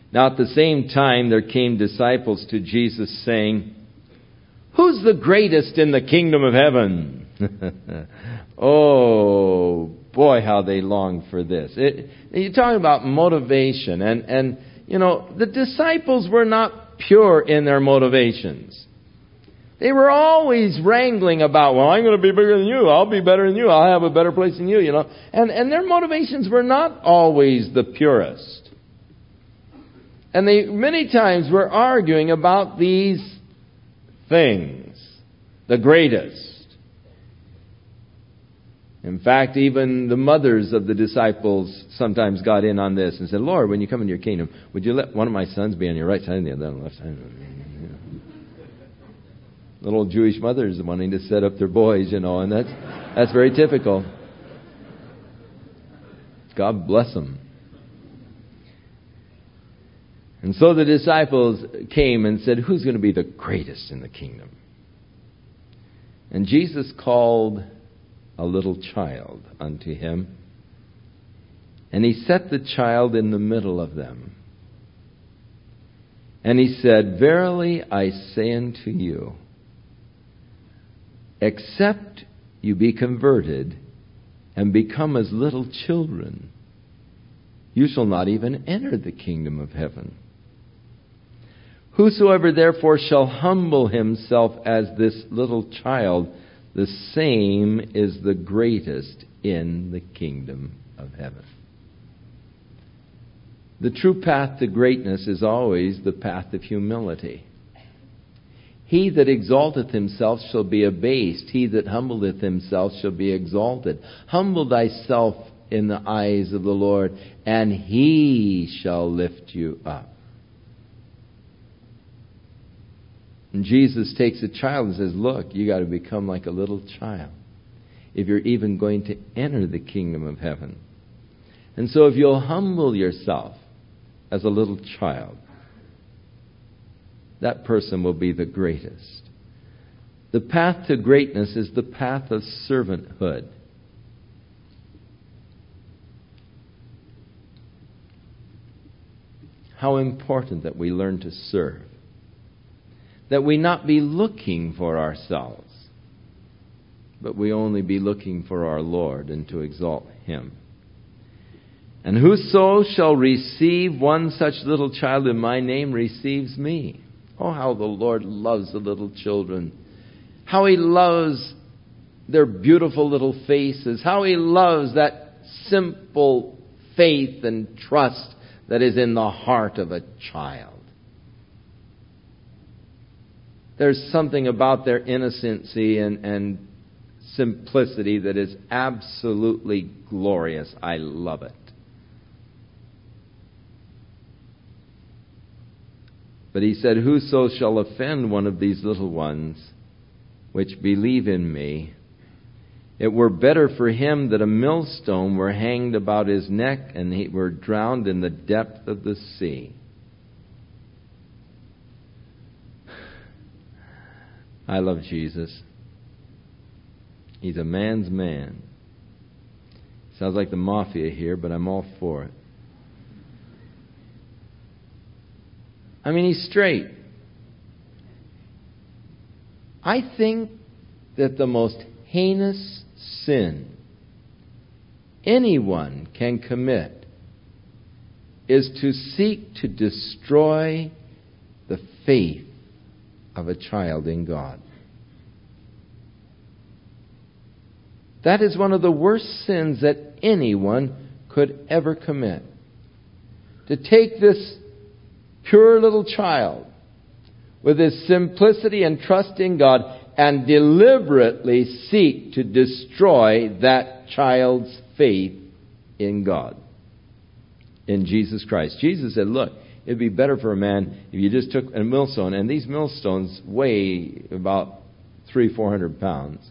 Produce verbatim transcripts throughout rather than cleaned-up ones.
Now at the same time there came disciples to Jesus saying, "Who's the greatest in the kingdom of heaven?" Oh, boy, how they longed for this. It, you're talking about motivation. And, and, you know, the disciples were not pure in their motivations. They were always wrangling about, well, I'm going to be bigger than you. I'll be better than you. I'll have a better place than you, you know. And, and their motivations were not always the purest. And they many times were arguing about these things, the greatest. In fact, even the mothers of the disciples sometimes got in on this and said, "Lord, when you come into your kingdom, would you let one of my sons be on your right side and the other on the left side?" Little Jewish mothers wanting to set up their boys, you know, and that's that's very typical. God bless them. And so the disciples came and said, "Who's going to be the greatest in the kingdom?" And Jesus called a little child unto him, and he set the child in the middle of them. And he said, "Verily I say unto you, except you be converted and become as little children, you shall not even enter the kingdom of heaven. Whosoever therefore shall humble himself as this little child, the same is the greatest in the kingdom of heaven." The true path to greatness is always the path of humility. He that exalteth himself shall be abased. He that humbleth himself shall be exalted. Humble thyself in the eyes of the Lord, and He shall lift you up. And Jesus takes a child and says, "Look, you got to become like a little child if you're even going to enter the kingdom of heaven. And so if you'll humble yourself as a little child, that person will be the greatest." The path to greatness is the path of servanthood. How important that we learn to serve. That we not be looking for ourselves, but we only be looking for our Lord and to exalt Him. "And whoso shall receive one such little child in my name receives me." Oh, how the Lord loves the little children. How He loves their beautiful little faces. How He loves that simple faith and trust that is in the heart of a child. There's something about their innocency and, and simplicity that is absolutely glorious. I love it. But He said, "Whoso shall offend one of these little ones which believe in me, it were better for him that a millstone were hanged about his neck and he were drowned in the depth of the sea." I love Jesus. He's a man's man. Sounds like the mafia here, but I'm all for it. I mean, He's straight. I think that the most heinous sin anyone can commit is to seek to destroy the faith of a child in God. That is one of the worst sins that anyone could ever commit. To take this pure little child with his simplicity and trust in God and deliberately seek to destroy that child's faith in God, in Jesus Christ. Jesus said, "Look, it'd be better for a man if you just took a millstone," and these millstones weigh about three, four hundred pounds,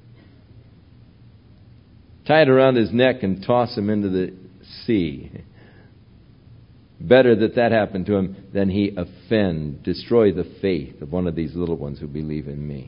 tie it around his neck and toss him into the sea. Better that that happened to him than he offend, destroy the faith of one of these little ones who believe in me.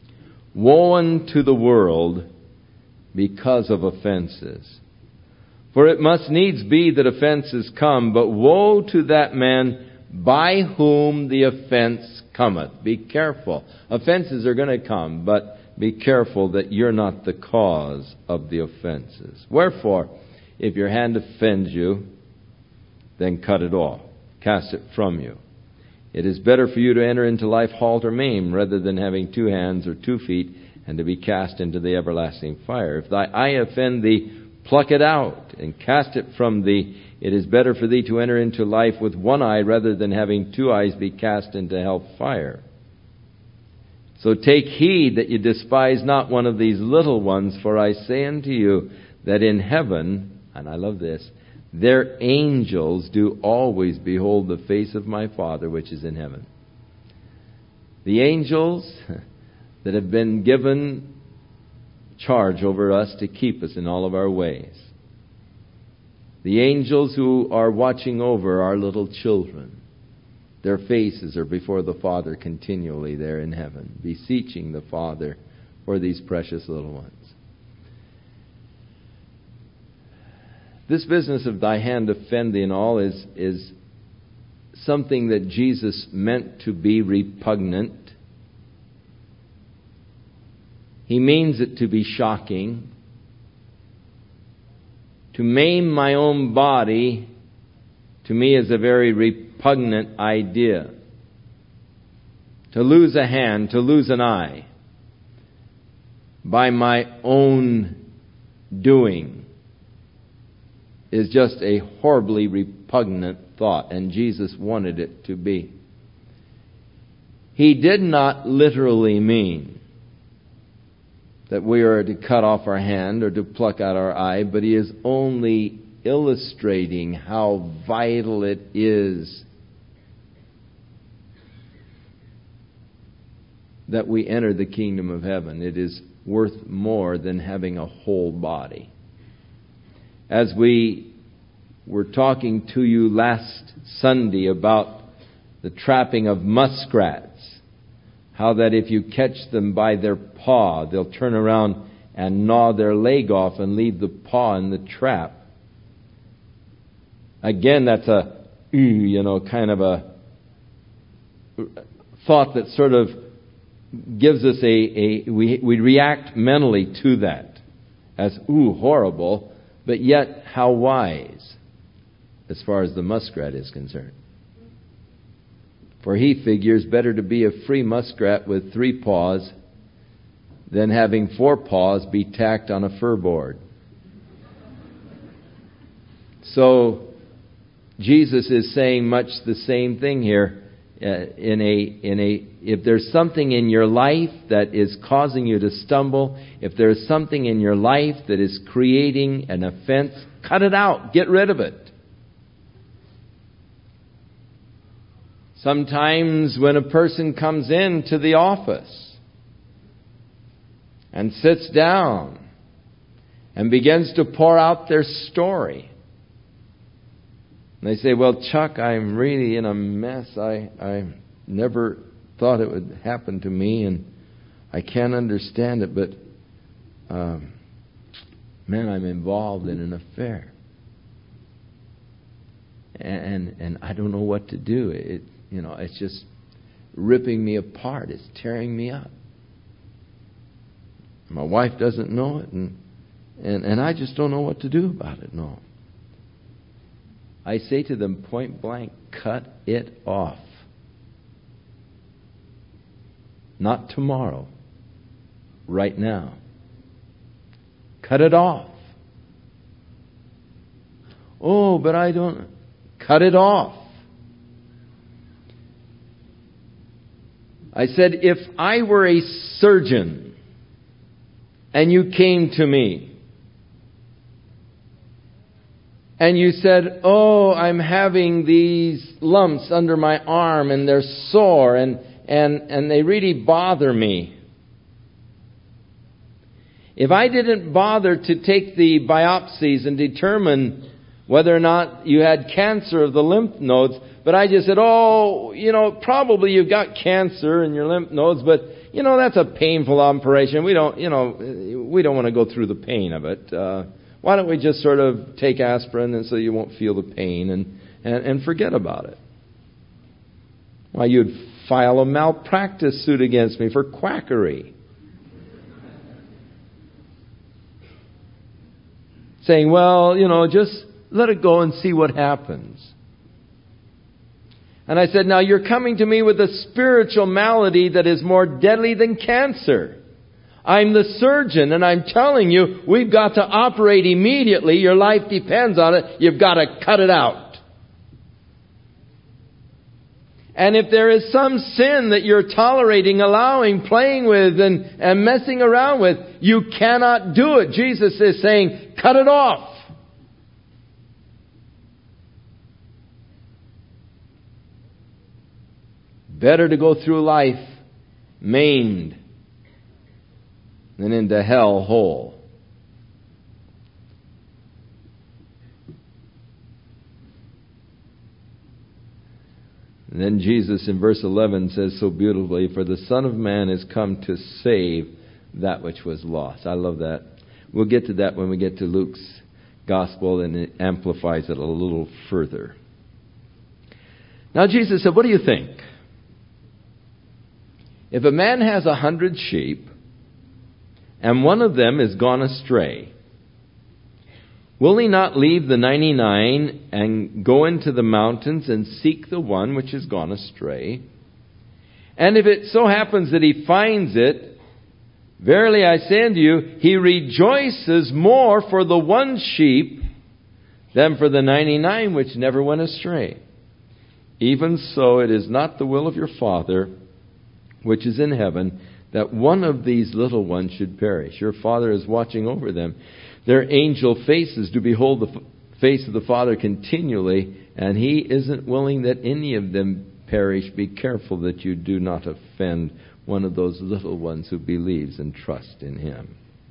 Woe unto the world because of offenses. For it must needs be that offenses come, but woe to that man by whom the offense cometh. Be careful. Offenses are going to come, but be careful that you're not the cause of the offenses. Wherefore, if your hand offends you, then cut it off. Cast it from you. It is better for you to enter into life halt or maimed, rather than having two hands or two feet, and to be cast into the everlasting fire. If thy eye offend thee, pluck it out, and cast it from thee. It is better for thee to enter into life with one eye, rather than having two eyes be cast into hell fire. So take heed that you despise not one of these little ones, for I say unto you that in heaven, and I love this, their angels do always behold the face of my Father which is in heaven. The angels that have been given charge over us to keep us in all of our ways. The angels who are watching over our little children. Their faces are before the Father continually there in heaven, beseeching the Father for these precious little ones. This business of thy hand offend thee and all is, is something that Jesus meant to be repugnant. He means it to be shocking. To maim my own body, to me, is a very repugnant idea. To lose a hand, to lose an eye, by my own doing, is just a horribly repugnant thought, and Jesus wanted it to be. He did not literally mean that we are to cut off our hand or to pluck out our eye, but He is only illustrating how vital it is that we enter the kingdom of heaven. It is worth more than having a whole body. As we were talking to you last Sunday about the trapping of muskrats, how that if you catch them by their paw, they'll turn around and gnaw their leg off and leave the paw in the trap. Again, that's a, you know, kind of a thought that sort of gives us a, a we, we react mentally to that as, ooh, horrible. But yet, how wise, as far as the muskrat is concerned. For he figures better to be a free muskrat with three paws than having four paws be tacked on a fur board. So, Jesus is saying much the same thing here. Uh, in a in a if there's something in your life that is causing you to stumble, if there's something in your life that is creating an offense, cut it out, get rid of it. Sometimes when a person comes into the office and sits down and begins to pour out their story, and they say, well, Chuck, I'm really in a mess. I, I never thought it would happen to me, and I can't understand it, but, um, man, I'm involved in an affair. And, and and I don't know what to do. It, you know, it's just ripping me apart. It's tearing me up. My wife doesn't know it, and and, and I just don't know what to do about it, no. I say to them point blank, cut it off. Not tomorrow. Right now. Cut it off. Oh, but I don't... Cut it off. I said, if I were a surgeon and you came to me and you said, oh, I'm having these lumps under my arm and they're sore and, and, and they really bother me. If I didn't bother to take the biopsies and determine whether or not you had cancer of the lymph nodes, but I just said, oh, you know, probably you've got cancer in your lymph nodes, but, you know, that's a painful operation. We don't, you know, we don't want to go through the pain of it. Uh, Why don't we just sort of take aspirin and so you won't feel the pain and, and, and forget about it? Why, you'd file a malpractice suit against me for quackery. Saying, well, you know, just let it go and see what happens. And I said, now you're coming to me with a spiritual malady that is more deadly than cancer. I'm the surgeon and I'm telling you, we've got to operate immediately. Your life depends on it. You've got to cut it out. And if there is some sin that you're tolerating, allowing, playing with, and, and messing around with, you cannot do it. Jesus is saying, cut it off. Better to go through life maimed than into hell whole. And then Jesus in verse eleven says so beautifully, for the Son of Man is come to save that which was lost. I love that. We'll get to that when we get to Luke's Gospel, and it amplifies it a little further. Now Jesus said, what do you think? If a man has a hundred sheep, and one of them is gone astray, will he not leave the ninety-nine and go into the mountains and seek the one which has gone astray? And if it so happens that he finds it, verily I say unto you, he rejoices more for the one sheep than for the ninety-nine which never went astray. Even so, it is not the will of your Father which is in heaven that one of these little ones should perish. Your Father is watching over them. Their angel faces do behold the face of the Father continually, and He isn't willing that any of them perish. Be careful that you do not offend one of those little ones who believes and trusts in Him.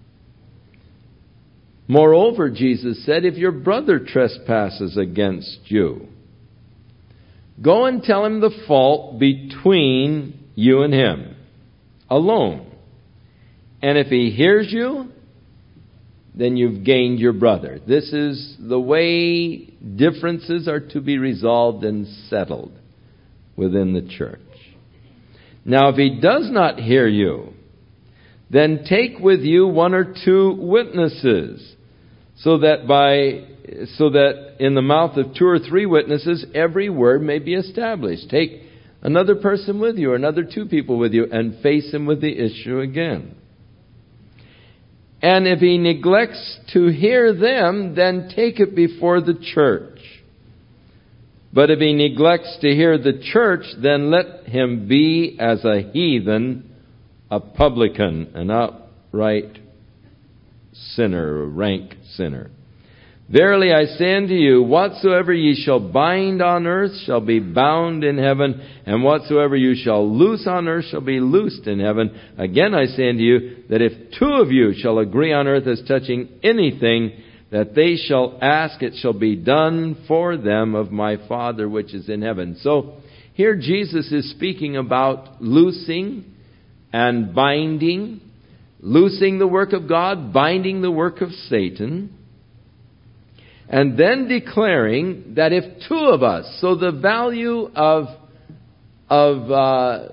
Moreover, Jesus said, if your brother trespasses against you, go and tell him the fault between you and him, alone. And if he hears you, then you've gained your brother. This is the way differences are to be resolved and settled within the church. Now, if he does not hear you, then take with you one or two witnesses, so that by so that in the mouth of two or three witnesses every word may be established. Take another person with you, or another two people with you, and face him with the issue again. And if he neglects to hear them, then take it before the church. But if he neglects to hear the church, then let him be as a heathen, a publican, an outright sinner, a rank sinner. Verily I say unto you, whatsoever ye shall bind on earth shall be bound in heaven, and whatsoever you shall loose on earth shall be loosed in heaven. Again I say unto you, that if two of you shall agree on earth as touching anything that they shall ask, it shall be done for them of my Father which is in heaven. So here Jesus is speaking about loosing and binding, loosing the work of God, binding the work of Satan. And then declaring that if two of us, so the value of, of uh,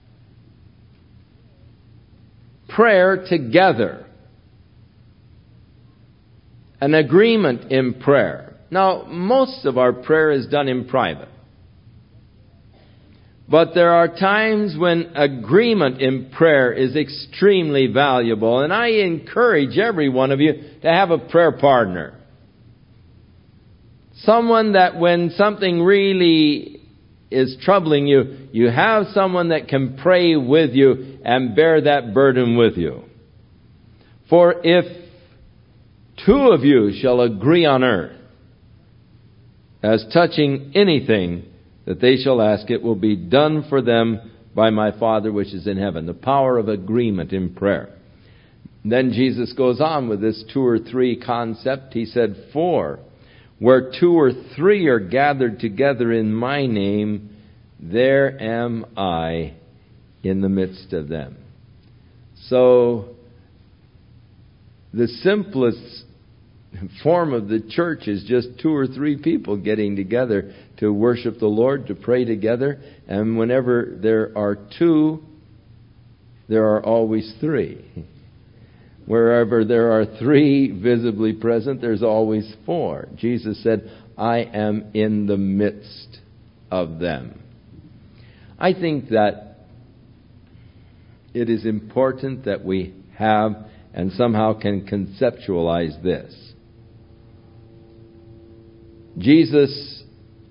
prayer together, an agreement in prayer. Now, most of our prayer is done in private. But there are times when agreement in prayer is extremely valuable. And I encourage every one of you to have a prayer partner. Someone that when something really is troubling you, you have someone that can pray with you and bear that burden with you. For if two of you shall agree on earth as touching anything that they shall ask, it will be done for them by my Father which is in heaven. The power of agreement in prayer. Then Jesus goes on with this two or three concept. He said, for where two or three are gathered together in my name, there am I in the midst of them. So, the simplest form of the church is just two or three people getting together to worship the Lord, to pray together. And whenever there are two, there are always three. Wherever there are three visibly present, there's always four. Jesus said, I am in the midst of them. I think that it is important that we have and somehow can conceptualize this. Jesus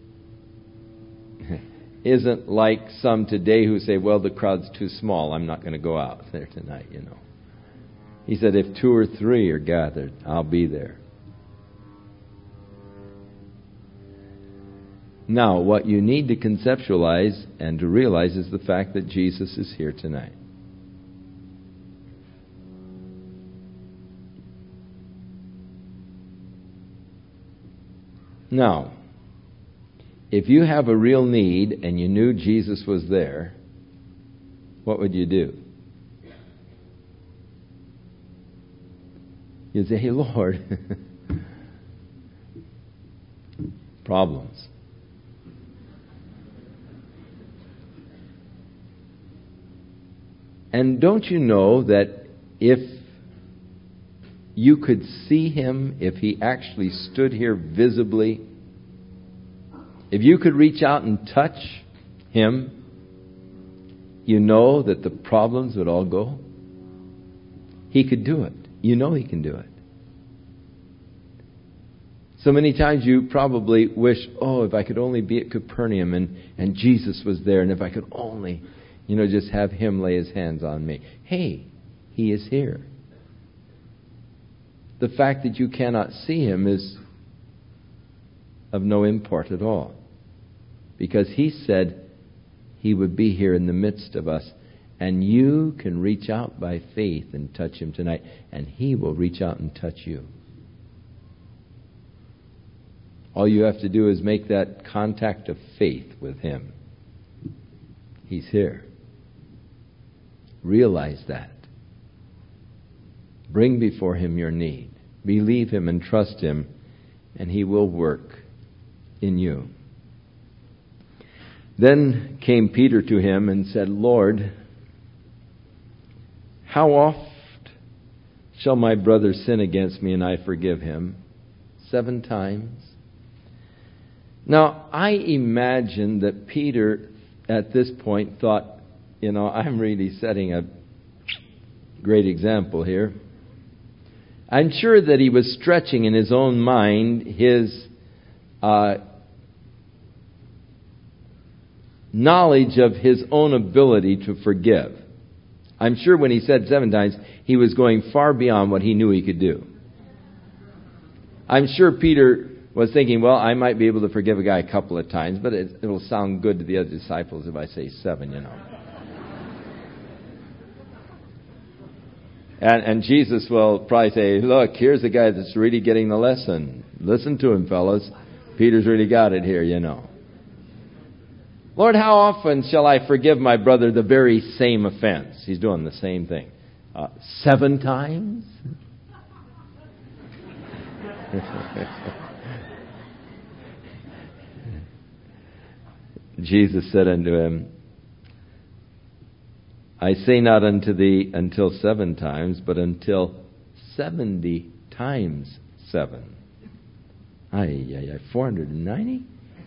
isn't like some today who say, well, the crowd's too small, I'm not going to go out there tonight, you know. He said, if two or three are gathered, I'll be there. Now, what you need to conceptualize and to realize is the fact that Jesus is here tonight. Now, if you have a real need and you knew Jesus was there, what would you do? You'd say, hey, Lord, problems. And don't you know that if you could see Him, if He actually stood here visibly, if you could reach out and touch Him, you know that the problems would all go? He could do it. You know He can do it. So many times you probably wish, oh, if I could only be at Capernaum and, and Jesus was there, and if I could only, you know, just have Him lay His hands on me. Hey, He is here. The fact that you cannot see Him is of no import at all. Because He said He would be here in the midst of us. And you can reach out by faith and touch Him tonight. And He will reach out and touch you. All you have to do is make that contact of faith with Him. He's here. Realize that. Bring before Him your need. Believe Him and trust Him, and He will work in you. Then came Peter to Him and said, Lord, how oft shall my brother sin against me and I forgive him? Seven times? Now, I imagine that Peter at this point thought, you know, I'm really setting a great example here. I'm sure that he was stretching in his own mind his uh, knowledge of his own ability to forgive. I'm sure when he said seven times, he was going far beyond what he knew he could do. I'm sure Peter was thinking, well, I might be able to forgive a guy a couple of times, but it, it'll sound good to the other disciples if I say seven, you know. And, and Jesus will probably say, look, here's the guy that's really getting the lesson. Listen to him, fellas. Peter's really got it here, you know. Lord, how often shall I forgive my brother the very same offense? He's doing the same thing. Uh, seven times? Jesus said unto him, I say not unto thee until seven times, but until seventy times seven. Ay, ay, ay, four hundred ninety?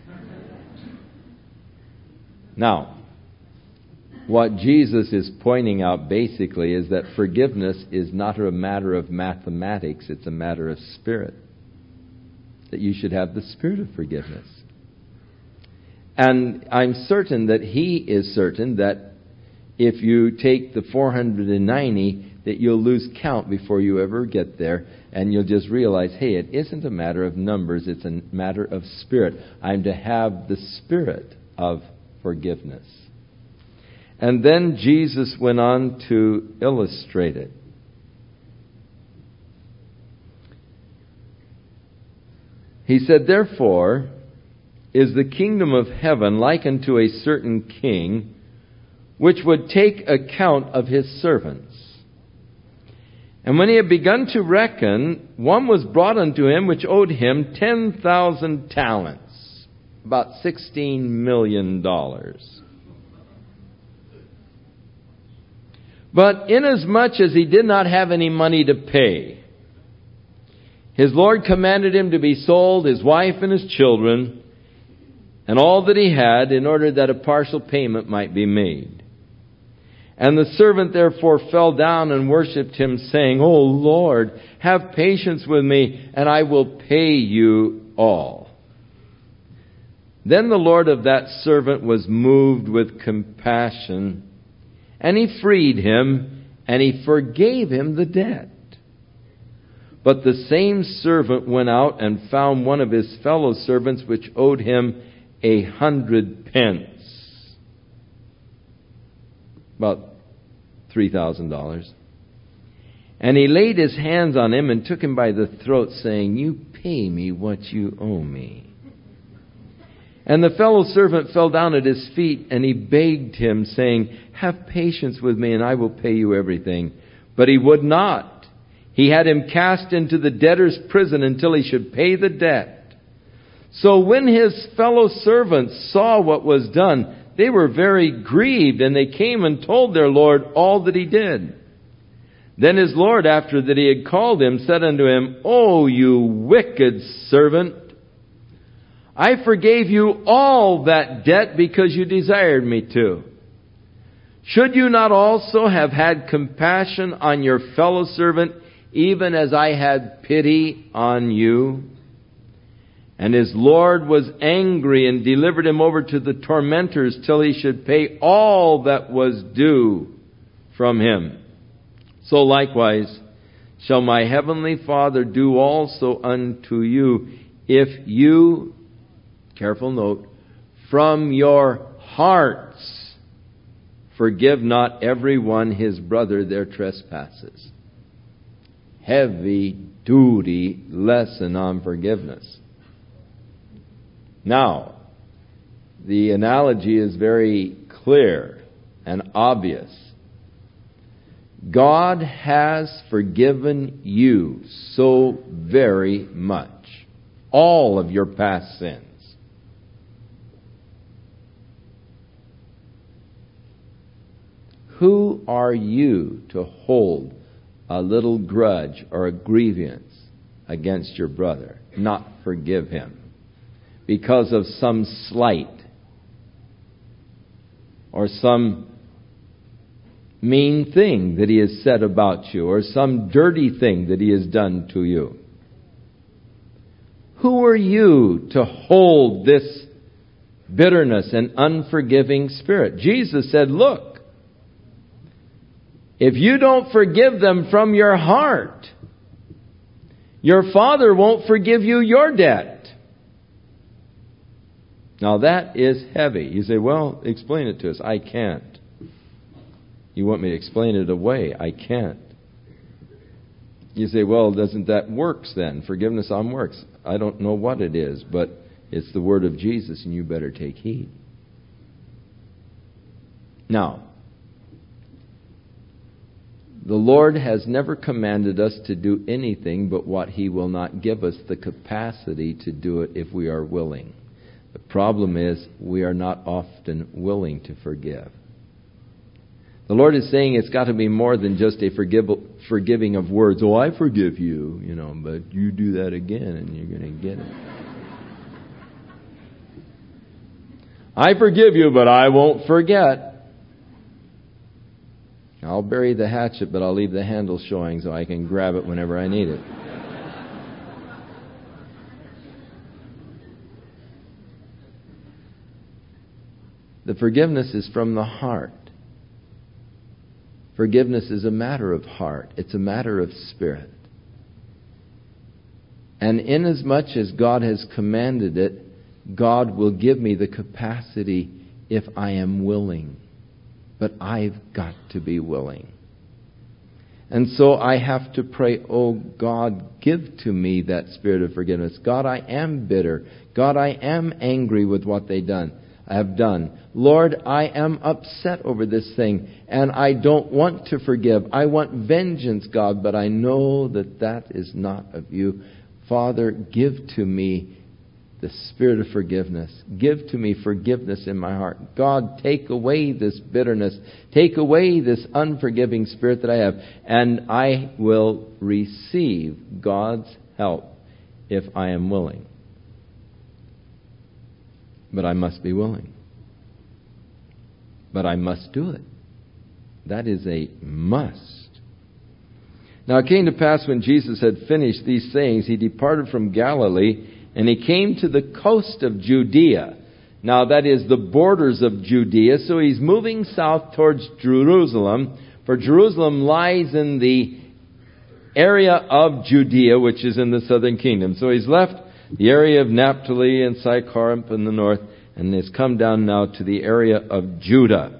Now, what Jesus is pointing out basically is that forgiveness is not a matter of mathematics, it's a matter of spirit. That you should have the spirit of forgiveness. And I'm certain that He is certain that if you take the four hundred ninety, that you'll lose count before you ever get there, and you'll just realize, hey, it isn't a matter of numbers, it's a matter of spirit. I'm to have the spirit of forgiveness. And then Jesus went on to illustrate it. He said, therefore, is the kingdom of heaven like unto a certain king, which would take account of his servants. And when he had begun to reckon, one was brought unto him which owed him ten thousand talents, about sixteen million dollars. But inasmuch as he did not have any money to pay, his Lord commanded him to be sold, his wife and his children, and all that he had, in order that a partial payment might be made. And the servant therefore fell down and worshipped him, saying, O Lord, have patience with me, and I will pay you all. Then the Lord of that servant was moved with compassion, and he freed him, and he forgave him the debt. But the same servant went out and found one of his fellow servants which owed him a hundred pence. About three thousand dollars. And he laid his hands on him and took him by the throat, saying, You pay me what you owe me. And the fellow servant fell down at his feet, and he begged him, saying, Have patience with me, and I will pay you everything. But he would not. He had him cast into the debtor's prison until he should pay the debt. So when his fellow servants saw what was done, they were very grieved, and they came and told their Lord all that he did. Then his Lord, after that he had called him, said unto him, O you wicked servant, I forgave you all that debt because you desired me to. Should you not also have had compassion on your fellow servant, even as I had pity on you? And his Lord was angry and delivered him over to the tormentors till he should pay all that was due from him. So likewise shall my heavenly Father do also unto you, if you, careful note, from your hearts forgive not every one his brother their trespasses. Heavy duty lesson on forgiveness. Now, the analogy is very clear and obvious. God has forgiven you so very much. All of your past sins. Who are you to hold a little grudge or a grievance against your brother? Not forgive him because of some slight or some mean thing that he has said about you or some dirty thing that he has done to you. Who are you to hold this bitterness and unforgiving spirit? Jesus said, look, if you don't forgive them from your heart, your Father won't forgive you your debt. Now that is heavy. You say, well, explain it to us. I can't. You want me to explain it away? I can't. You say, well, doesn't that works then? Forgiveness on works. I don't know what it is, but it's the word of Jesus, and you better take heed. Now, the Lord has never commanded us to do anything but what He will not give us the capacity to do it if we are willing. The problem is we are not often willing to forgive. The Lord is saying it's got to be more than just a forgive, forgiving of words. Oh, I forgive you, you know, but you do that again and you're going to get it. I forgive you, but I won't forget. I'll bury the hatchet, but I'll leave the handle showing so I can grab it whenever I need it. The forgiveness is from the heart. Forgiveness is a matter of heart. It's a matter of spirit. And inasmuch as God has commanded it, God will give me the capacity if I am willing. But I've got to be willing. And so I have to pray, oh God, give to me that spirit of forgiveness. God, I am bitter. God, I am angry with what they've done. have done. Lord, I am upset over this thing, and I don't want to forgive. I want vengeance, God, but I know that that is not of you. Father, give to me the spirit of forgiveness. Give to me forgiveness in my heart. God, take away this bitterness. Take away this unforgiving spirit that I have, and I will receive God's help if I am willing. But I must be willing. But I must do it. That is a must. Now it came to pass when Jesus had finished these things, he departed from Galilee, and he came to the coast of Judea. Now that is the borders of Judea, so he's moving south towards Jerusalem, for Jerusalem lies in the area of Judea, which is in the southern kingdom. So he's left the area of Naphtali and Sychar up in the north, and has come down now to the area of Judah,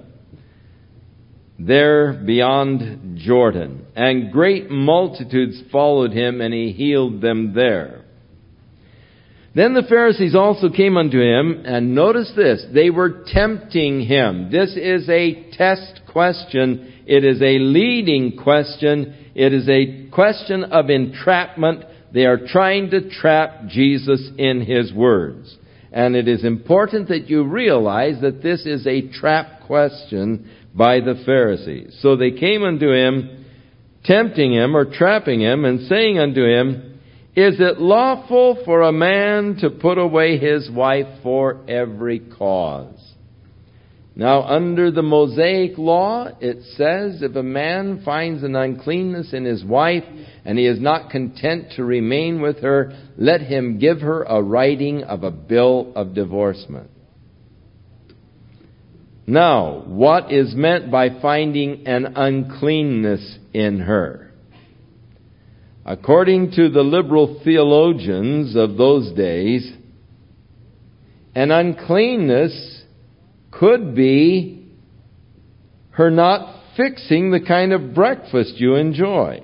there beyond Jordan. And great multitudes followed him, and he healed them there. Then the Pharisees also came unto him, and notice this, they were tempting him. This is a test question. It is a leading question. It is a question of entrapment. They are trying to trap Jesus in his words. And it is important that you realize that this is a trap question by the Pharisees. So they came unto him, tempting him or trapping him, and saying unto him, Is it lawful for a man to put away his wife for every cause? Now, under the Mosaic law, it says if a man finds an uncleanness in his wife and he is not content to remain with her, let him give her a writing of a bill of divorcement. Now, what is meant by finding an uncleanness in her? According to the liberal theologians of those days, an uncleanness could be her not fixing the kind of breakfast you enjoy.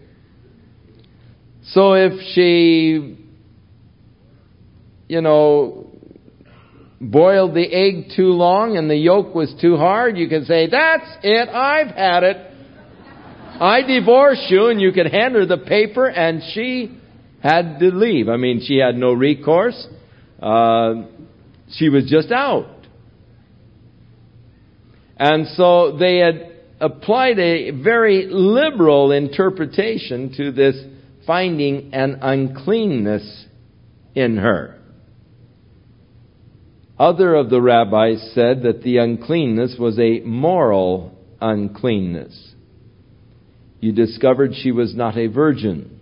So if she, you know, boiled the egg too long and the yolk was too hard, you can say, that's it, I've had it. I divorce you, and you could hand her the paper, and she had to leave. I mean, she had no recourse. Uh, she was just out. And so they had applied a very liberal interpretation to this finding an uncleanness in her. Other of the rabbis said that the uncleanness was a moral uncleanness. You discovered she was not a virgin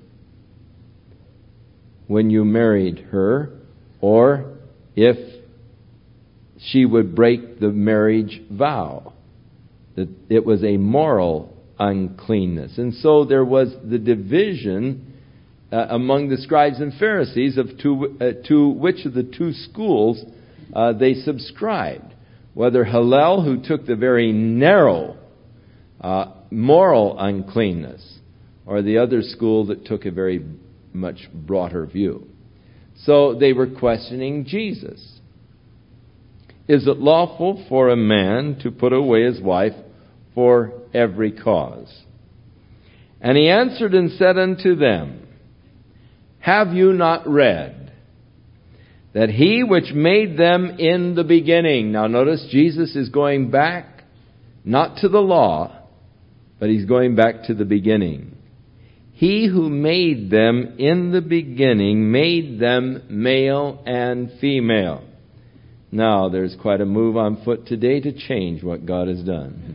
when you married her, or if she would break the marriage vow. That it was a moral uncleanness. And so there was the division uh, among the scribes and Pharisees of to, uh, to which of the two schools uh, they subscribed. Whether Hillel, who took the very narrow uh, moral uncleanness, or the other school that took a very much broader view. So they were questioning Jesus. Is it lawful for a man to put away his wife for every cause? And he answered and said unto them, Have you not read that he which made them in the beginning? Now notice Jesus is going back, not to the law, but he's going back to the beginning. He who made them in the beginning made them male and female. Now, there's quite a move on foot today to change what God has done.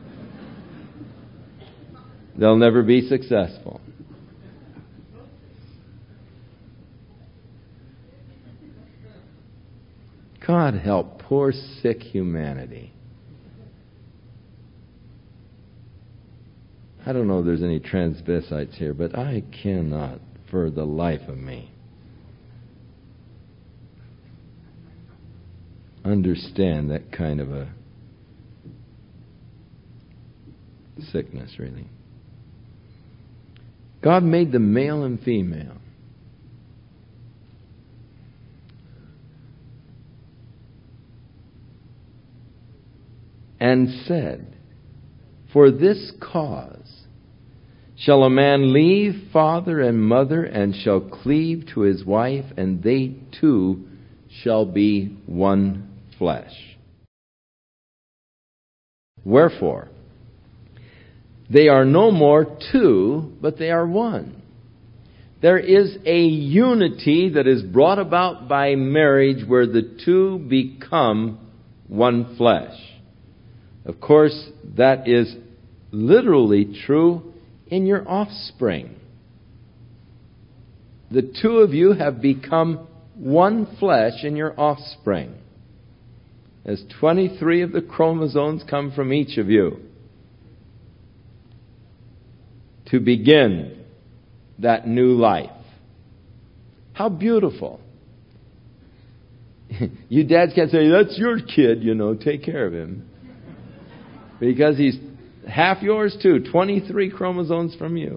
They'll never be successful. God help poor, sick humanity. I don't know if there's any transvestites here, but I cannot, for the life of me, understand that kind of a sickness, really. God made them male and female. and said, For this cause shall a man leave father and mother, and shall cleave to his wife, and they two shall be one flesh. Wherefore, they are no more two, but they are one. There is a unity that is brought about by marriage where the two become one flesh. Of course, that is literally true in your offspring. The two of you have become one flesh in your offspring, as twenty-three of the chromosomes come from each of you to begin that new life. How beautiful. You dads can't say, that's your kid, you know, take care of him. Because he's half yours too, twenty-three chromosomes from you.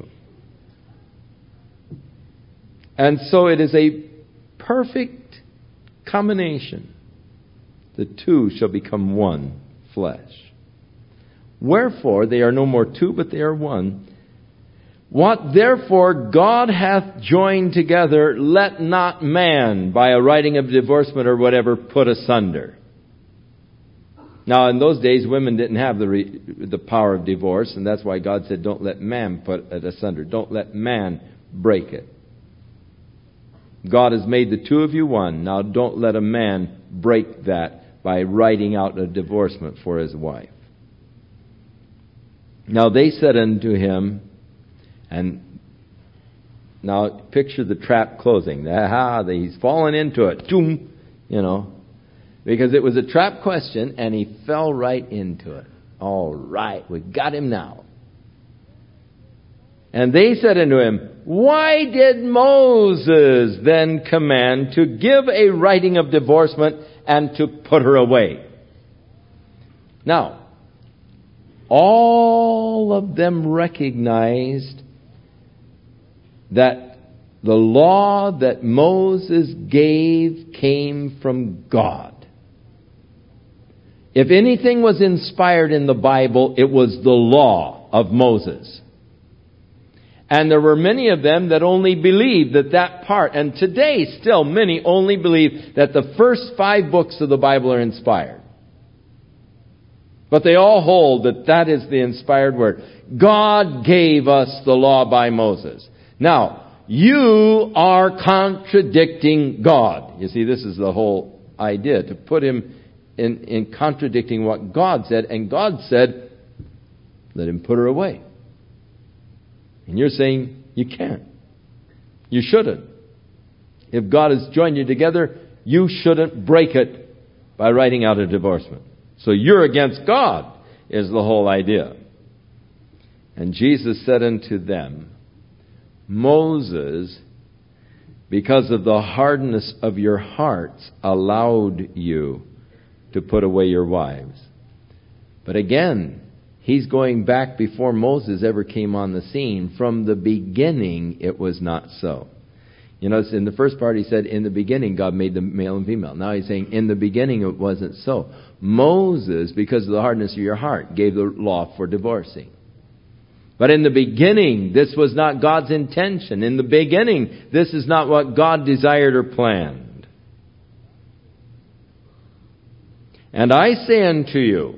And so it is a perfect combination. The two shall become one flesh. Wherefore they are no more two, but they are one. What therefore God hath joined together, let not man, by a writing of divorcement or whatever, put asunder. Now, in those days, women didn't have the re, the power of divorce, and that's why God said, don't let man put it asunder. Don't let man break it. God has made the two of you one. Now, don't let a man break that by writing out a divorcement for his wife. Now, they said unto him, and now picture the trap closing. Aha, he's fallen into it. Doom, you know. Because it was a trap question, and he fell right into it. All right, we got him now. And they said unto him, Why did Moses then command to give a writing of divorcement and to put her away? Now, all of them recognized that the law that Moses gave came from God. If anything was inspired in the Bible, it was the law of Moses. And there were many of them that only believed that that part, and today still many only believe that the first five books of the Bible are inspired. But they all hold that that is the inspired word. God gave us the law by Moses. Now, you are contradicting God. You see, this is the whole idea, to put him in, in contradicting what God said. And God said, let him put her away. And you're saying, you can't. You shouldn't. If God has joined you together, you shouldn't break it by writing out a divorcement. So you're against God, is the whole idea. And Jesus said unto them, Moses, because of the hardness of your hearts, allowed you to put away your wives. But again, he's going back before Moses ever came on the scene. From the beginning, it was not so. You know, in the first part he said, in the beginning God made them male and female. Now he's saying, in the beginning it wasn't so. Moses, because of the hardness of your heart, gave the law for divorcing. But in the beginning, this was not God's intention. In the beginning, this is not what God desired or planned. And I say unto you,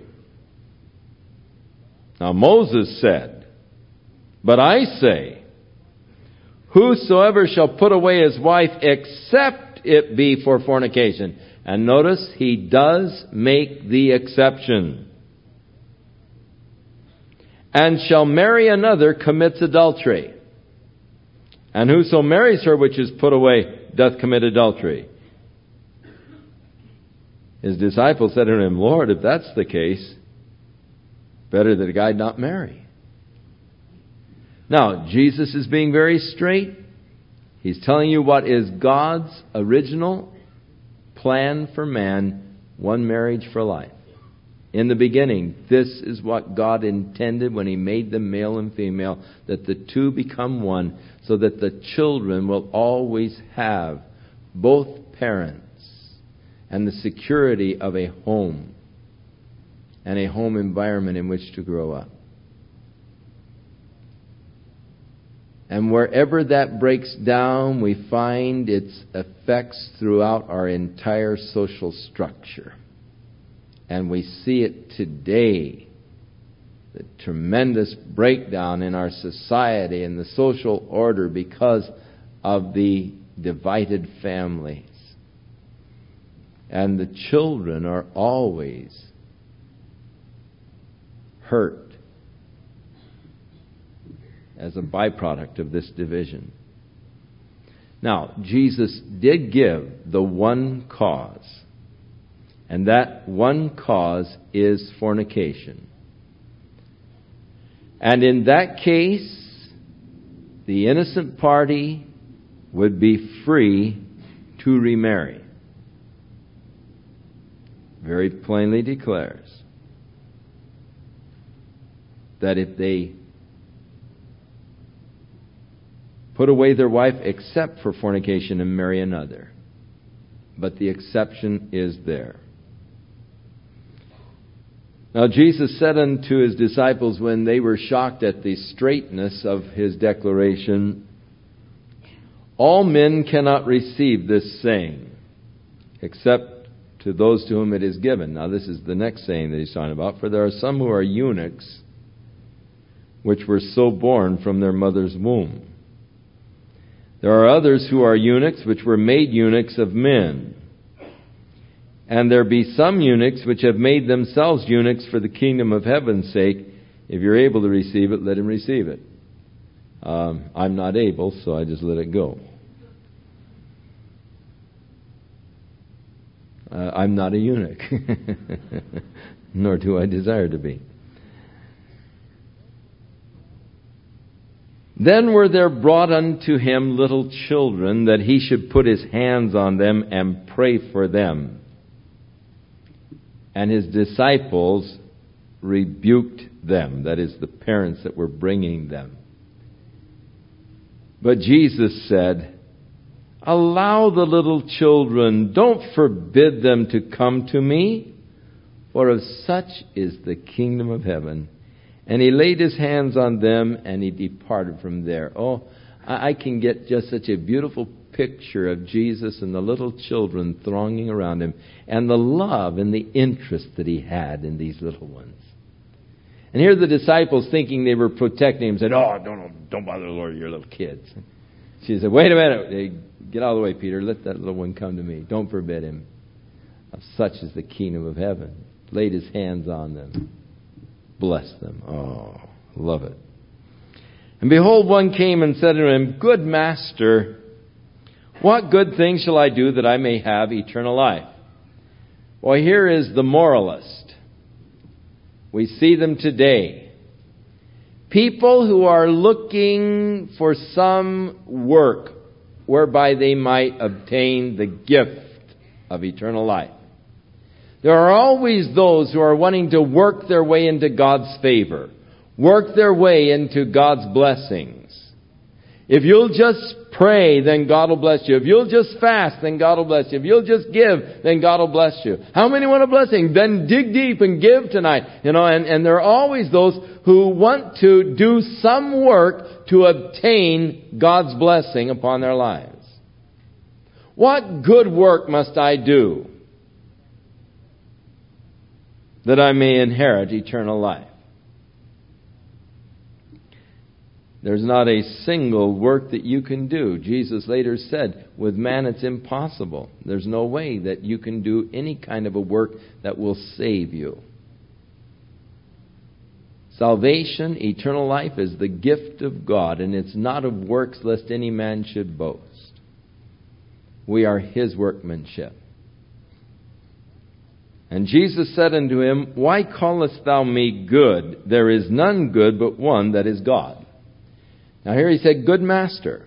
now Moses said, but I say, whosoever shall put away his wife except it be for fornication. And notice, he does make the exception. And shall marry another commits adultery. And whoso marries her which is put away doth commit adultery. His disciples said to him, Lord, if that's the case, better that a guy not marry. Now, Jesus is being very straight. He's telling you what is God's original plan for man, one marriage for life. In the beginning, this is what God intended when He made them male and female, that the two become one, so that the children will always have both parents and the security of a home. and a home environment in which to grow up. And wherever that breaks down, we find its effects throughout our entire social structure. And we see it today, the tremendous breakdown in our society and the social order because of the divided families. And the children are always hurt as a byproduct of this division. Now, Jesus did give the one cause, and that one cause is fornication. And in that case, the innocent party would be free to remarry. Very plainly declares that if they put away their wife except for fornication and marry another. But the exception is there. Now Jesus said unto his disciples when they were shocked at the straightness of his declaration, all men cannot receive this saying, except to those to whom it is given. Now this is the next saying that he's talking about. For there are some who are eunuchs, which were so born from their mother's womb. There are others who are eunuchs, which were made eunuchs of men. And there be some eunuchs which have made themselves eunuchs for the kingdom of heaven's sake. If you're able to receive it, let him receive it. Um, I'm not able, so I just let it go. Uh, I'm not a eunuch, nor do I desire to be. Then were there brought unto him little children, that he should put his hands on them and pray for them. And his disciples rebuked them, that is, the parents that were bringing them. But Jesus said, allow the little children, don't forbid them to come to me, for of such is the kingdom of heaven. And he laid his hands on them, and he departed from there. Oh, I can get just such a beautiful picture of Jesus and the little children thronging around him, and the love and the interest that he had in these little ones. And here are the disciples thinking they were protecting him, said, oh, don't, don't bother the Lord, your little kids. She said, wait a minute, hey, get out of the way, Peter, let that little one come to me. Don't forbid him. Of such is the kingdom of heaven. Laid his hands on them. Bless them. Oh, love it. And behold, one came and said to him, good master, what good thing shall I do that I may have eternal life? Well, here is the moralist. We see them today. People who are looking for some work whereby they might obtain the gift of eternal life. There are always those who are wanting to work their way into God's favor, work their way into God's blessings. If you'll just pray, then God will bless you. If you'll just fast, then God will bless you. If you'll just give, then God will bless you. How many want a blessing? Then dig deep and give tonight. You know, and, and there are always those who want to do some work to obtain God's blessing upon their lives. What good work must I do that I may inherit eternal life? There's not a single work that you can do. Jesus later said, with man it's impossible. There's no way that you can do any kind of a work that will save you. Salvation, eternal life, is the gift of God, and it's not of works lest any man should boast. We are His workmanship. And Jesus said unto him, why callest thou me good? There is none good but one, that is God. Now here he said, good master.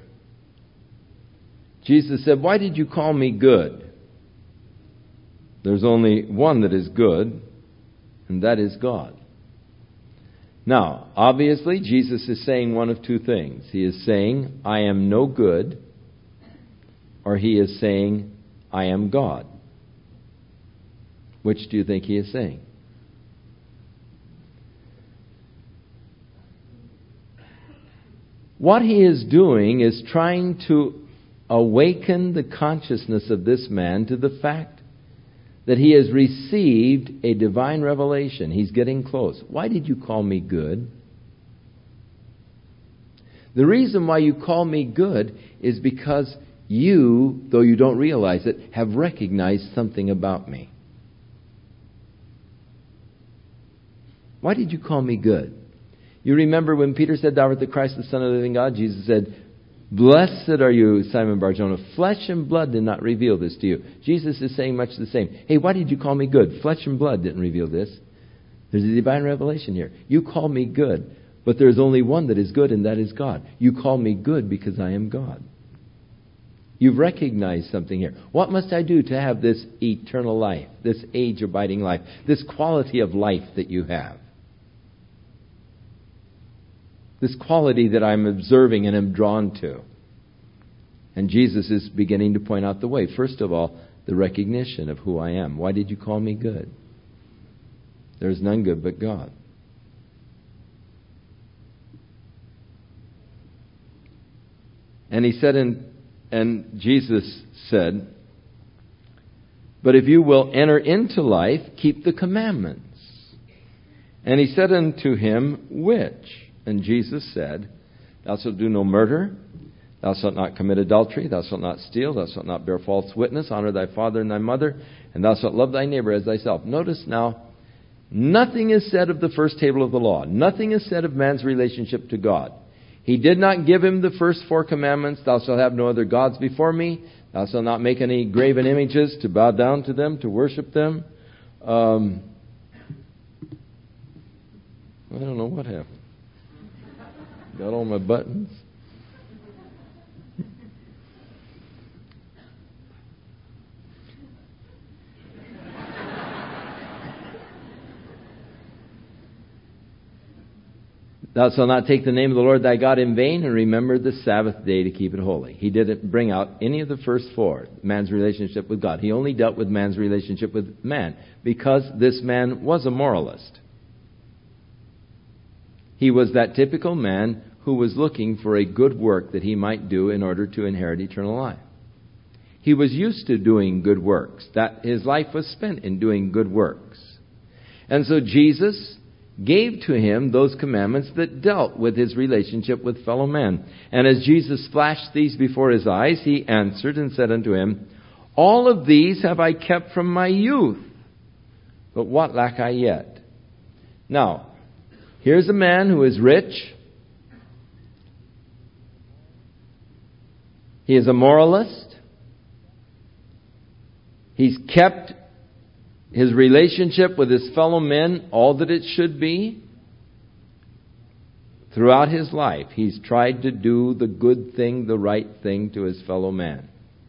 Jesus said, why did you call me good? There's only one that is good, and that is God. Now, obviously, Jesus is saying one of two things. He is saying, I am no good, or he is saying, I am God. Which do you think he is saying? What he is doing is trying to awaken the consciousness of this man to the fact that he has received a divine revelation. He's getting close. Why did you call me good? The reason why you call me good is because you, though you don't realize it, have recognized something about me. Why did you call me good? You remember when Peter said, "Thou art the Christ, the Son of the living God," Jesus said, "Blessed are you, Simon Bar-Jonah. Flesh and blood did not reveal this to you." Jesus is saying much the same. Hey, why did you call me good? Flesh and blood didn't reveal this. There's a divine revelation here. You call me good, but there's only one that is good, and that is God. You call me good because I am God. You've recognized something here. What must I do to have this eternal life, this age-abiding life, this quality of life that you have? This quality that I'm observing and am drawn to. And Jesus is beginning to point out the way. First of all, the recognition of who I am. Why did you call me good? There's none good but God. And he said, in, and Jesus said, "But if you will enter into life, keep the commandments." And he said unto him, "Which?" And Jesus said, "Thou shalt do no murder. Thou shalt not commit adultery. Thou shalt not steal. Thou shalt not bear false witness. Honor thy father and thy mother. And thou shalt love thy neighbor as thyself." Notice now, nothing is said of the first table of the law. Nothing is said of man's relationship to God. He did not give him the first four commandments. "Thou shalt have no other gods before me. Thou shalt not make any graven images to bow down to them, to worship them." Um, I don't know what happened. Got all my buttons. "Thou shalt not take the name of the Lord thy God in vain, and remember the Sabbath day to keep it holy." He didn't bring out any of the first four, man's relationship with God. He only dealt with man's relationship with man, because this man was a moralist. He was that typical man who was looking for a good work that he might do in order to inherit eternal life. He was used to doing good works. That his life was spent in doing good works. And so Jesus gave to him those commandments that dealt with his relationship with fellow men. And as Jesus flashed these before his eyes, he answered and said unto him, "All of these have I kept from my youth. But what lack I yet?" Now, here's a man who is rich. He is a moralist. He's kept his relationship with his fellow men all that it should be. Throughout his life, he's tried to do the good thing, the right thing to his fellow man.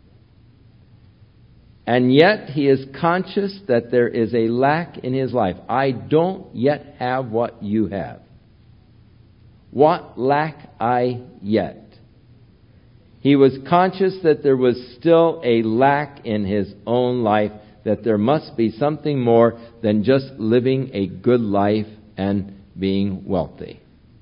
And yet he is conscious that there is a lack in his life. I don't yet have what you have. What lack I yet? He was conscious that there was still a lack in his own life, that there must be something more than just living a good life and being wealthy.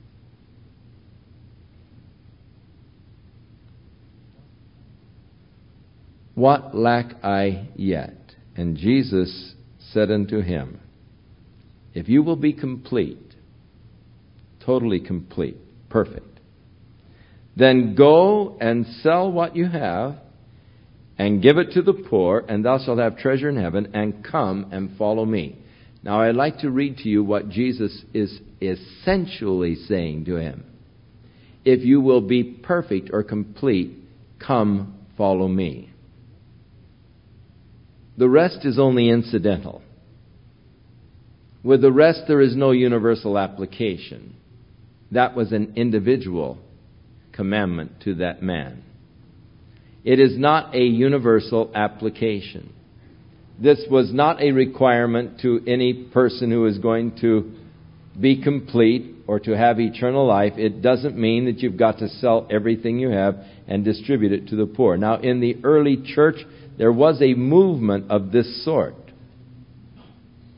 What lack I yet? And Jesus said unto him, "If you will be complete, totally complete, perfect, then go and sell what you have and give it to the poor, and thou shalt have treasure in heaven, and come and follow me." Now I'd like to read to you what Jesus is essentially saying to him. If you will be perfect or complete, come follow me. The rest is only incidental. With the rest, there is no universal application. That was an individual commandment to that man. It is not a universal application. This was not a requirement to any person who is going to be complete or to have eternal life. It doesn't mean that you've got to sell everything you have and distribute it to the poor. Now, in the early church, there was a movement of this sort.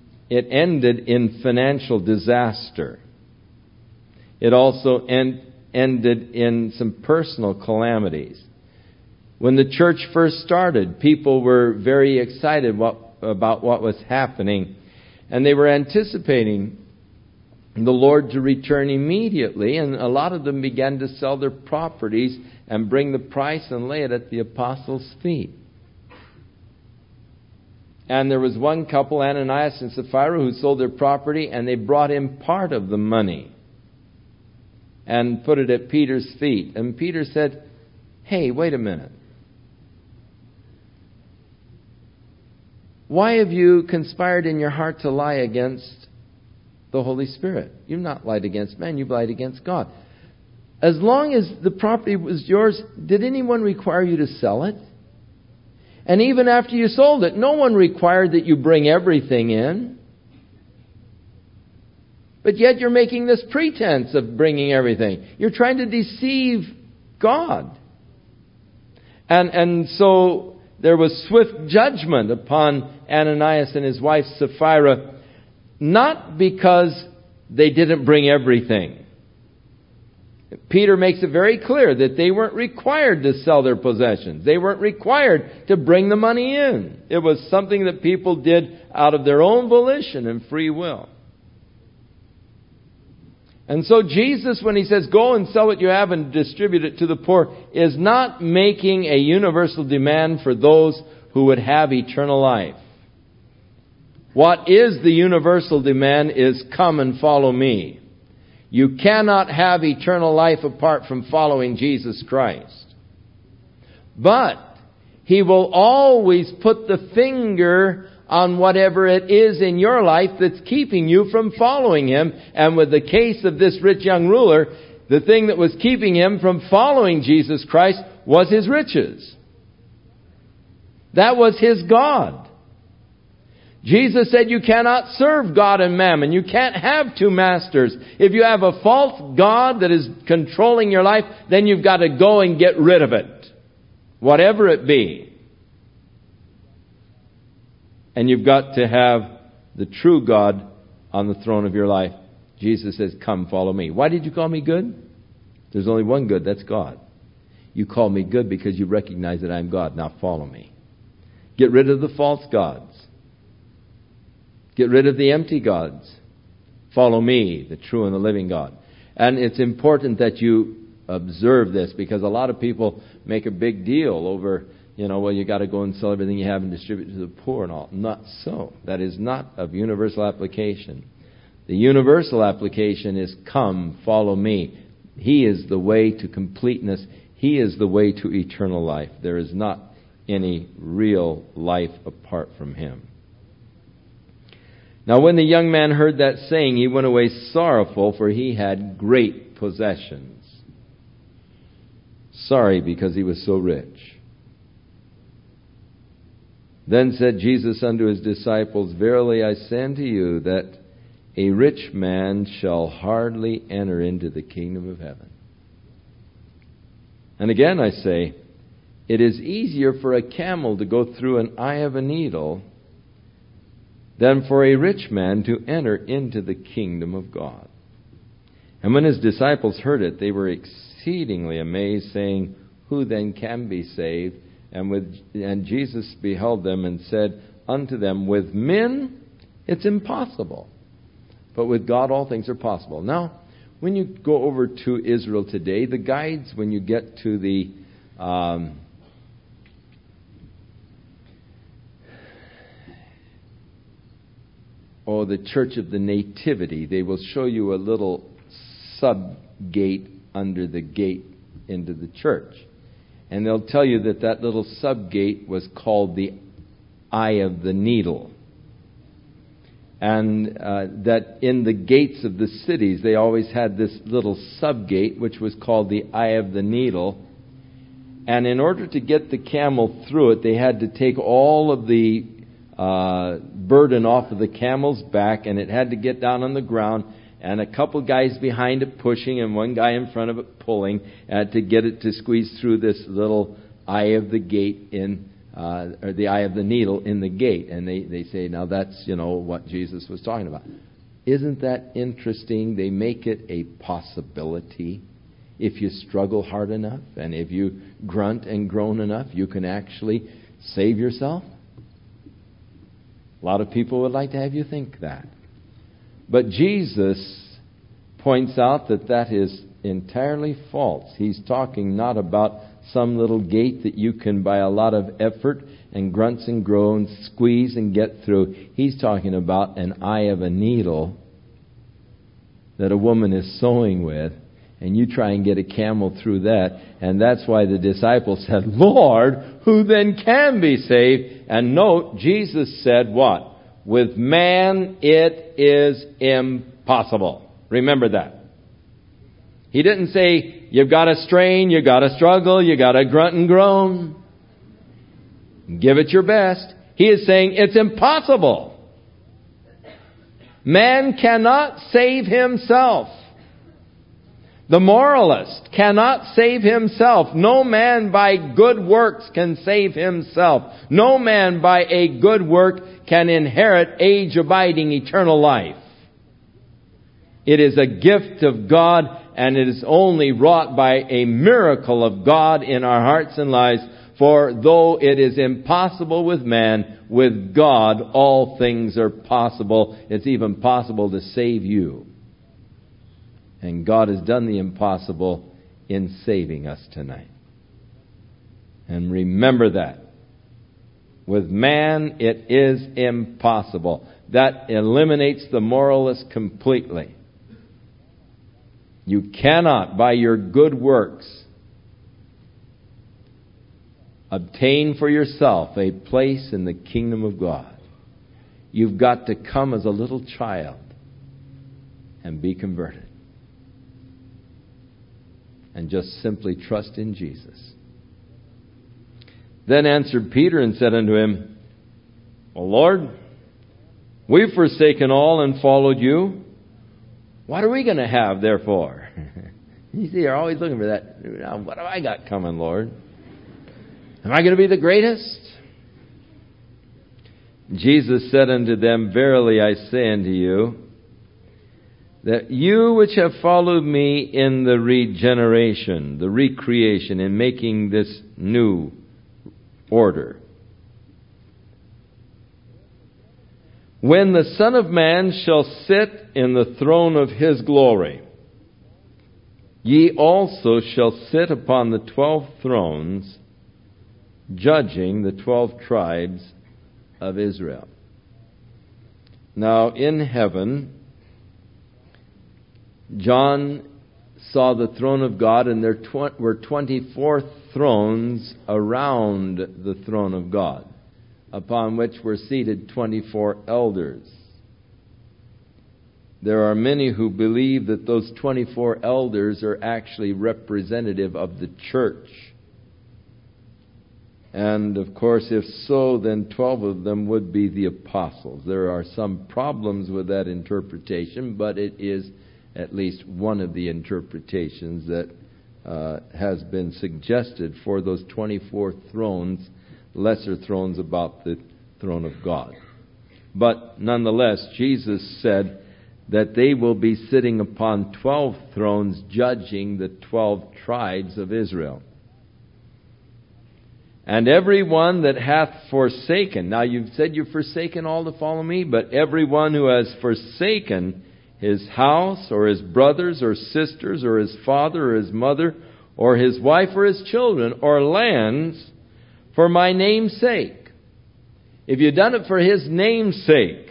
It ended in financial disaster. It also end, ended in some personal calamities. When the church first started, people were very excited what, about what was happening, and they were anticipating the Lord to return immediately, and a lot of them began to sell their properties and bring the price and lay it at the apostles' feet. And there was one couple, Ananias and Sapphira, who sold their property, and they brought him part of the money and put it at Peter's feet. And Peter said, "Hey, wait a minute. Why have you conspired in your heart to lie against the Holy Spirit? You've not lied against man, you've lied against God. As long as the property was yours, did anyone require you to sell it? And even after you sold it, no one required that you bring everything in. But yet you're making this pretense of bringing everything. You're trying to deceive God." And, and so there was swift judgment upon Ananias and his wife Sapphira, not because they didn't bring everything. Peter makes it very clear that they weren't required to sell their possessions. They weren't required to bring the money in. It was something that people did out of their own volition and free will. And so Jesus, when he says, "Go and sell what you have and distribute it to the poor," is not making a universal demand for those who would have eternal life. What is the universal demand is, "Come and follow me." You cannot have eternal life apart from following Jesus Christ. But He will always put the finger on whatever it is in your life that's keeping you from following Him. And with the case of this rich young ruler, the thing that was keeping him from following Jesus Christ was his riches. That was his God. Jesus said you cannot serve God and mammon. You can't have two masters. If you have a false God that is controlling your life, then you've got to go and get rid of it, whatever it be. And you've got to have the true God on the throne of your life. Jesus says, "Come, follow me." Why did you call me good? There's only one good, that's God. You call me good because you recognize that I'm God. Now follow me. Get rid of the false gods. Get rid of the empty gods. Follow me, the true and the living God. And it's important that you observe this, because a lot of people make a big deal over, you know, well, you got to go and sell everything you have and distribute to the poor and all. Not so. That is not of universal application. The universal application is, come, follow me. He is the way to completeness. He is the way to eternal life. There is not any real life apart from Him. Now when the young man heard that saying, he went away sorrowful, for he had great possessions. Sorry, because he was so rich. Then said Jesus unto his disciples, Verily I say unto you, that a rich man shall hardly enter into the kingdom of heaven. And again I say, it is easier for a camel to go through an eye of a needle than for a rich man to enter into the kingdom of God. And when his disciples heard it, they were exceedingly amazed, saying, Who then can be saved? And with and Jesus beheld them and said unto them, With men it's impossible, but with God all things are possible. Now, when you go over to Israel today, the guides, when you get to the um, or the Church of the Nativity, they will show you a little sub-gate under the gate into the church. And they'll tell you that that little sub-gate was called the Eye of the Needle. And uh, that in the gates of the cities, they always had this little sub-gate, which was called the Eye of the Needle. And in order to get the camel through it, they had to take all of the uh, burden off of the camel's back, and it had to get down on the ground, and a couple guys behind it pushing, and one guy in front of it pulling, uh, to get it to squeeze through this little eye of the gate in, uh, or the eye of the needle in the gate. And they, they say, now that's, you know, what Jesus was talking about. Isn't that interesting? They make it a possibility. if you struggle hard enough and if you grunt and groan enough, you can actually save yourself? A lot of people would like to have you think that. But Jesus points out that that is entirely false. He's talking not about some little gate that you can, by a lot of effort and grunts and groans, squeeze and get through. He's talking about an eye of a needle that a woman is sewing with, and you try and get a camel through that. And that's why the disciples said, Lord, who then can be saved? And note, Jesus said what? With man it is impossible. Remember that. He didn't say, you've got to strain, you've got to struggle, you've got to grunt and groan. Give it your best. He is saying it's impossible. Man cannot save himself. The moralist cannot save himself. No man by good works can save himself. No man by a good work can inherit age-abiding eternal life. It is a gift of God, and it is only wrought by a miracle of God in our hearts and lives. For though it is impossible with man, with God all things are possible. It's even possible to save you. And God has done the impossible in saving us tonight. And remember that. With man, it is impossible. That eliminates the moralist completely. You cannot, by your good works, obtain for yourself a place in the kingdom of God. You've got to come as a little child and be converted. And just simply trust in Jesus. Then answered Peter and said unto him, Well, Lord, we've forsaken all and followed you. What are we going to have, therefore? You see, you're always looking for that. Now, what have I got coming, Lord? Am I going to be the greatest? Jesus said unto them, Verily I say unto you, that you which have followed me in the regeneration, the recreation, in making this new order, when the Son of Man shall sit in the throne of his glory, ye also shall sit upon the twelve thrones, judging the twelve tribes of Israel. Now in heaven, John saw the throne of God, and there tw- were twenty-four thrones around the throne of God, upon which were seated twenty-four elders. There are many who believe that those twenty-four elders are actually representative of the church. And, of course, if so, then twelve of them would be the apostles. There are some problems with that interpretation, but it is at least one of the interpretations that uh, has been suggested for those twenty-four thrones, lesser thrones about the throne of God. But, nonetheless, Jesus said that they will be sitting upon twelve thrones, judging the twelve tribes of Israel. And every one that hath forsaken, now you've said you've forsaken all to follow me, but every one who has forsaken his house, or his brothers, or sisters, or his father, or his mother, or his wife, or his children, or lands, for my name's sake. If you've done it for his name's sake,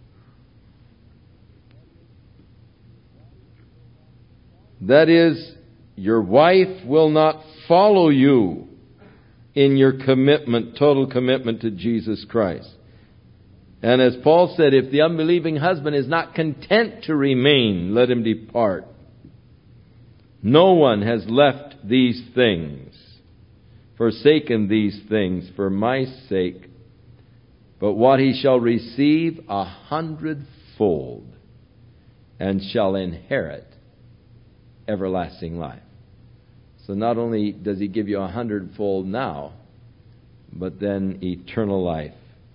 that is, your wife will not follow you in your commitment, total commitment to Jesus Christ. And as Paul said, if the unbelieving husband is not content to remain, let him depart. No one has left these things, forsaken these things for my sake, but what he shall receive a hundredfold, and shall inherit everlasting life. So not only does he give you a hundredfold now, but then eternal life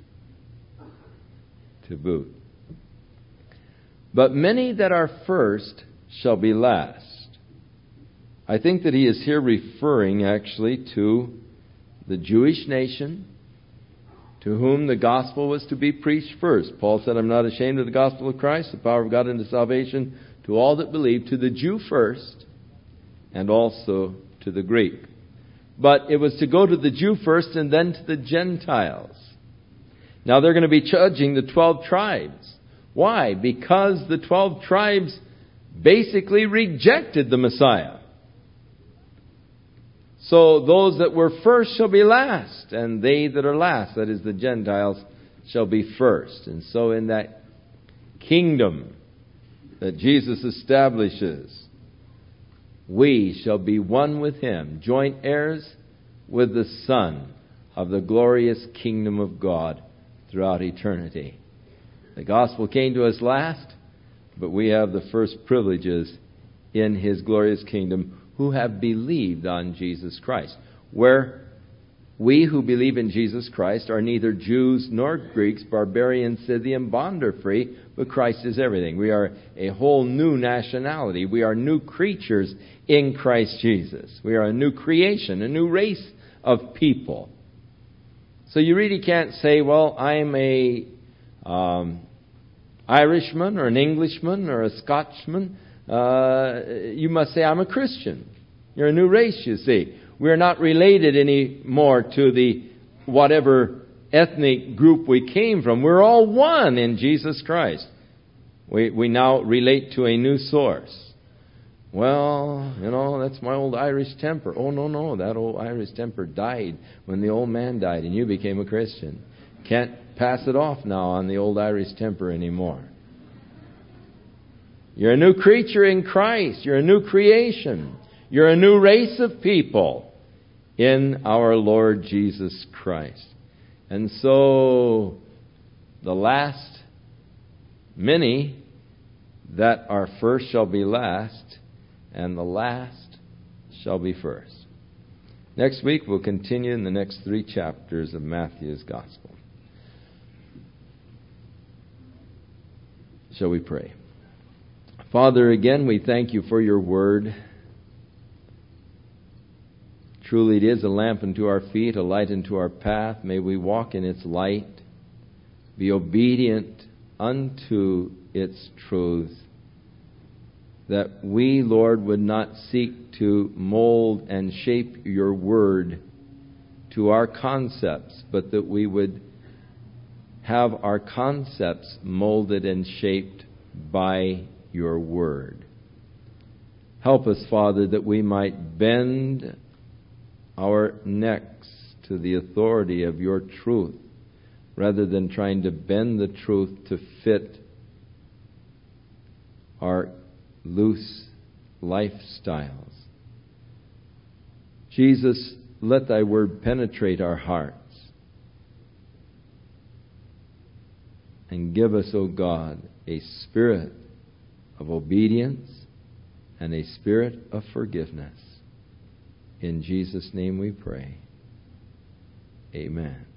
to boot. But many that are first shall be last, I think that he is here referring actually to the Jewish nation to whom the gospel was to be preached first. Paul said, I'm not ashamed of the gospel of Christ, the power of God unto salvation to all that believe, to the Jew first, and also to the Greek. But it was to go to the Jew first and then to the Gentiles. Now they're going to be judging the twelve tribes. Why? Because the twelve tribes basically rejected the Messiah. So those that were first shall be last, and they that are last, that is the Gentiles, shall be first. And so in that kingdom that Jesus establishes, we shall be one with Him, joint heirs with the Son of the glorious kingdom of God throughout eternity. The gospel came to us last, but we have the first privileges in His glorious kingdom who have believed on Jesus Christ. Where we who believe in Jesus Christ are neither Jews nor Greeks, barbarians, Scythian, bond or free, but Christ is everything. We are a whole new nationality. We are new creatures in Christ Jesus. We are a new creation, a new race of people. So you really can't say, well, I'm a um, Irishman or an Englishman or a Scotchman. Uh, you must say, I'm a Christian. You're a new race, you see. We're not related anymore to the whatever ethnic group we came from. We're all one in Jesus Christ. We, we now relate to a new source. Well, you know, that's my old Irish temper. Oh, no, no, that old Irish temper died when the old man died and you became a Christian. Can't pass it off now on the old Irish temper anymore. You're a new creature in Christ. You're a new creation. You're a new race of people in our Lord Jesus Christ. And so the last, many that are first shall be last, and the last shall be first. Next week we'll continue in the next three chapters of Matthew's Gospel. Shall we pray? Father, again, we thank you for your word. Truly it is a lamp unto our feet, a light unto our path. May we walk in its light, be obedient unto its truth, that we, Lord, would not seek to mold and shape your word to our concepts, but that we would have our concepts molded and shaped by your word. Help us, Father, that we might bend our necks to the authority of your truth, rather than trying to bend the truth to fit our loose lifestyles. Jesus, let thy word penetrate our hearts and give us, O God, a spirit of obedience and a spirit of forgiveness. In Jesus' name we pray. Amen.